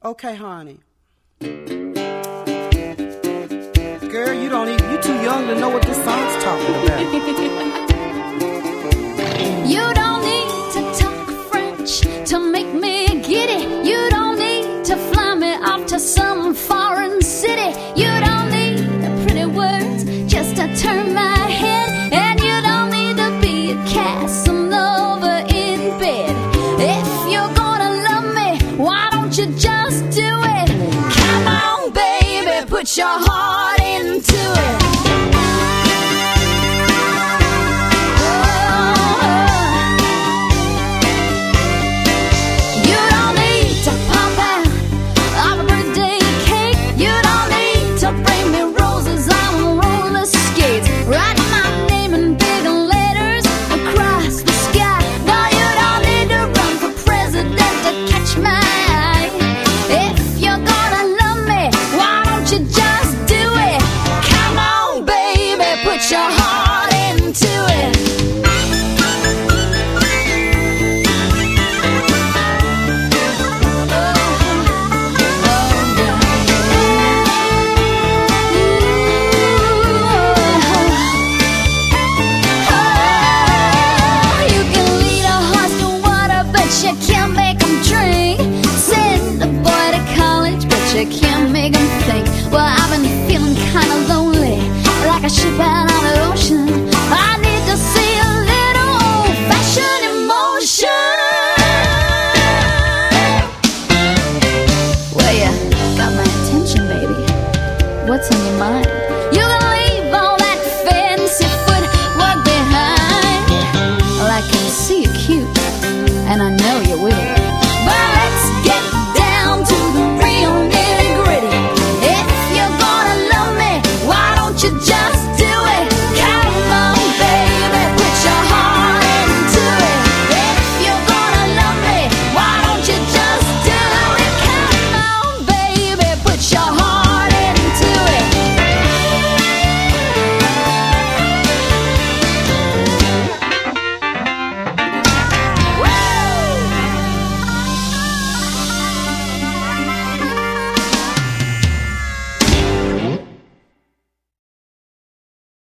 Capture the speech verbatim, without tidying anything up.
Okay, honey. Girl, you don't even, you too young to know what this song's talking about. You don't need to talk French to make me get it. You don't need to fly me off to some foreign city. You don't need pretty words just to turn my head. And you don't need to be a Casanova in bed. If you're gonna love me, why don't you just do it? Come on, baby, put your heart into it. Your heart into it. You can lead a horse to water, but you can't make him drink. Send a boy to college, but you can't make him think. Well, I've been feeling kinda lonely, like a ship out on the ocean. I need to see a little old-fashioned emotion. Well, you got my attention, baby. What's on your mind?